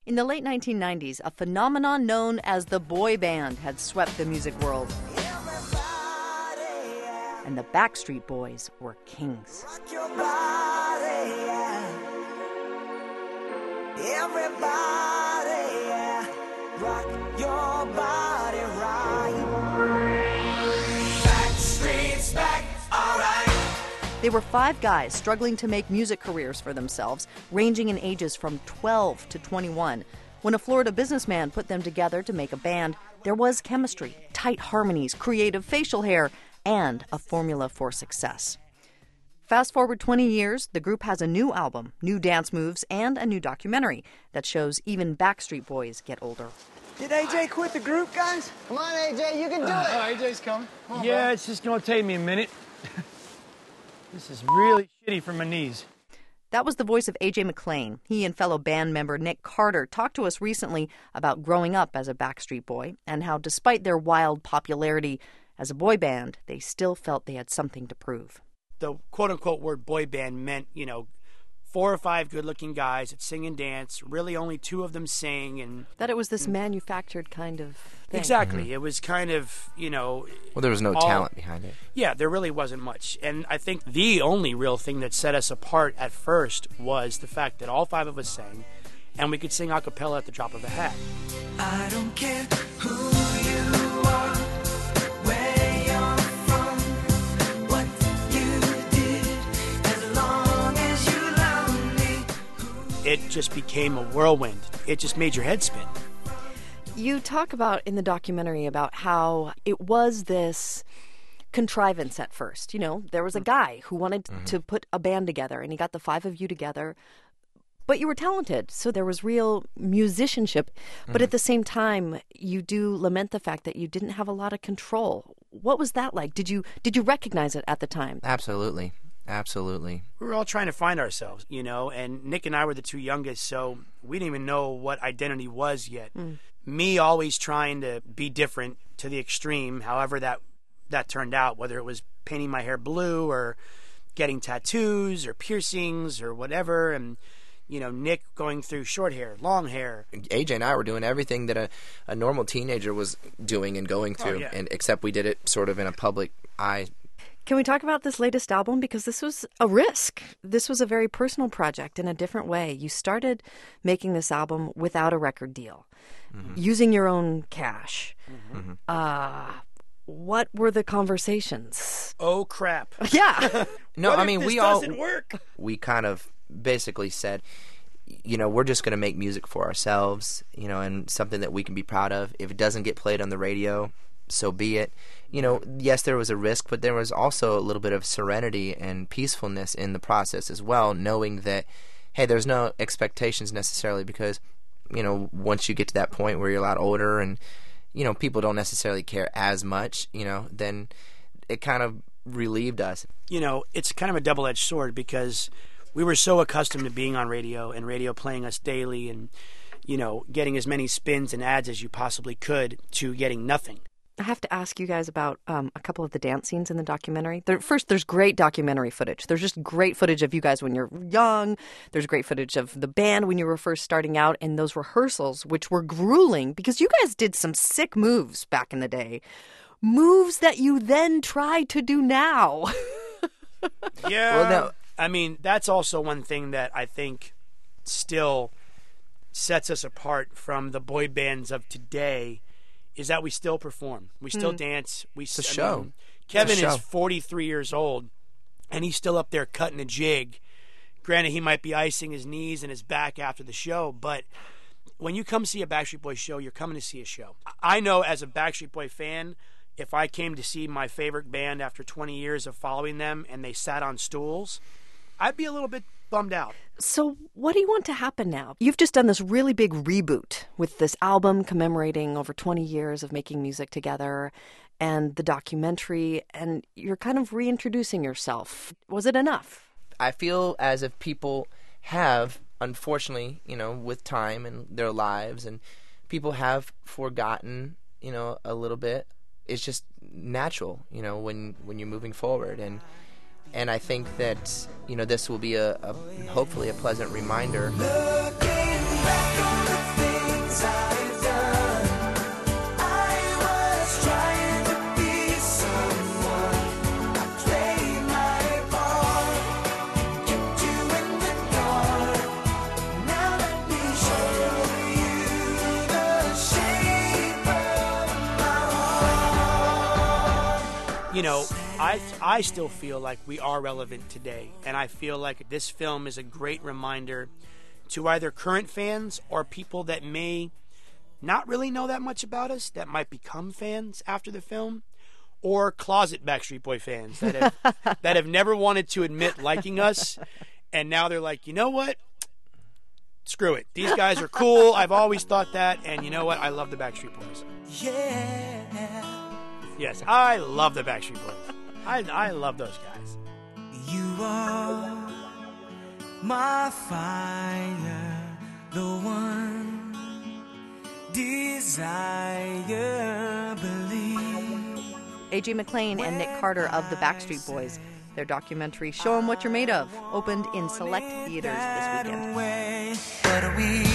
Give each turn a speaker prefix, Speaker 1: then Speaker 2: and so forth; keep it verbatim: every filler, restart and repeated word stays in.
Speaker 1: In the late nineteen nineties, a phenomenon known as the boy band had swept the music world. And the Backstreet Boys were kings.
Speaker 2: Rock your body, yeah. Everybody, yeah. Rock your body right. Backstreet's back, all right.
Speaker 1: They were five guys struggling to make music careers for themselves, ranging in ages from twelve to twenty-one. When a Florida businessman put them together to make a band, there was chemistry, tight harmonies, creative facial hair, and a formula for success. Fast forward twenty years, the group has a new album, new dance moves, and a new documentary that shows even Backstreet Boys get older.
Speaker 3: Did A J quit the group, guys?
Speaker 4: Come on, A J, you can do it.
Speaker 3: Oh, A J's coming. Come on, yeah, bro. It's just gonna take me a minute. This is really shitty for my knees.
Speaker 1: That was the voice of A J McClain. He and fellow band member Nick Carter talked to us recently about growing up as a Backstreet Boy and how despite their wild popularity as a boy band, they still felt they had something to prove.
Speaker 5: The quote-unquote word boy band meant, you know, four or five good-looking guys that sing and dance. Really only two of them sing. And
Speaker 1: that it was this manufactured kind of thing.
Speaker 5: Exactly.
Speaker 6: Mm-hmm.
Speaker 5: It was kind of, you know...
Speaker 6: Well, there was no
Speaker 5: all,
Speaker 6: talent behind it.
Speaker 5: Yeah, there really wasn't much. And I think the only real thing that set us apart at first was the fact that all five of us sang, and we could sing a cappella at the drop of a hat.
Speaker 2: I don't care who you are, where you're from, what you did, as long as you love me.
Speaker 5: It just became a whirlwind. It just made your head spin.
Speaker 1: You talk about in the documentary about how it was this contrivance at first. You know, there was a guy who wanted mm-hmm. to put a band together, and he got the five of you together. But you were talented, so there was real musicianship. Mm-hmm. But at the same time, you do lament the fact that you didn't have a lot of control. What was that like? Did you did you recognize it at the time?
Speaker 6: Absolutely. Absolutely.
Speaker 5: We were all trying to find ourselves, you know, and Nick and I were the two youngest, so we didn't even know what identity was yet. Mm. Me always trying to be different to the extreme, however that that turned out, whether it was painting my hair blue or getting tattoos or piercings or whatever, and, you know, Nick going through short hair, long hair.
Speaker 6: A J and I were doing everything that a, a normal teenager was doing and going through,
Speaker 5: oh, yeah.
Speaker 6: and except we did it sort of in a public eye.
Speaker 1: Can we talk about this latest album? Because this was a risk. This was a very personal project in a different way. You started making this album without a record deal, mm-hmm. using your own cash. Mm-hmm. Uh, what were the conversations?
Speaker 5: Oh, crap.
Speaker 1: Yeah.
Speaker 6: No,
Speaker 5: what
Speaker 6: I
Speaker 5: if
Speaker 6: mean,
Speaker 5: this
Speaker 6: we all
Speaker 5: doesn't work?
Speaker 6: We kind of basically said, you know, we're just going to make music for ourselves, you know, and something that we can be proud of. If it doesn't get played on the radio, so be it. You know, yes, there was a risk, but there was also a little bit of serenity and peacefulness in the process as well, knowing that, hey, there's no expectations necessarily because, you know, once you get to that point where you're a lot older and, you know, people don't necessarily care as much, you know, then it kind of relieved us.
Speaker 5: You know, it's kind of a double-edged sword because we were so accustomed to being on radio and radio playing us daily and, you know, getting as many spins and ads as you possibly could to getting nothing.
Speaker 1: I have to ask you guys about um, a couple of the dance scenes in the documentary. There, first, there's great documentary footage. There's just great footage of you guys when you're young. There's great footage of the band when you were first starting out and those rehearsals, which were grueling because you guys did some sick moves back in the day. Moves that you then try to do now.
Speaker 5: Yeah.
Speaker 6: Well, no.
Speaker 5: I mean, that's also one thing that I think still sets us apart from the boy bands of today is that we still perform. We still mm. dance. We
Speaker 6: it's a
Speaker 5: I
Speaker 6: show.
Speaker 5: Mean, Kevin
Speaker 6: show.
Speaker 5: is forty-three years old, and he's still up there cutting a jig. Granted, he might be icing his knees and his back after the show, but when you come see a Backstreet Boys show, you're coming to see a show. I know as a Backstreet Boy fan, if I came to see my favorite band after twenty years of following them and they sat on stools, I'd be a little bit bummed out.
Speaker 1: So what do you want to happen now? You've just done this really big reboot with this album commemorating over twenty years of making music together and the documentary, and you're kind of reintroducing yourself. Was it enough?
Speaker 6: I feel as if people have, unfortunately, you know, with time and their lives, and people have forgotten, you know, a little bit. It's just natural, you know, when, when you're moving forward. And And I think that, you know, this will be a, a hopefully a pleasant reminder.
Speaker 2: Looking back on the
Speaker 5: you know, I I still feel like we are relevant today, and I feel like this film is a great reminder to either current fans or people that may not really know that much about us, that might become fans after the film, or closet Backstreet Boy fans that have that have never wanted to admit liking us, and now they're like, you know what? Screw it. These guys are cool. I've always thought that, and you know what? I love the Backstreet Boys.
Speaker 2: Yeah.
Speaker 5: Yes, I love the Backstreet Boys. I I love those guys.
Speaker 2: You are my fire, the one desire, believe.
Speaker 1: A J McClain and Nick Carter of the Backstreet Boys. Their documentary, Show 'Em What You're Made Of, opened in select theaters this weekend.
Speaker 2: But we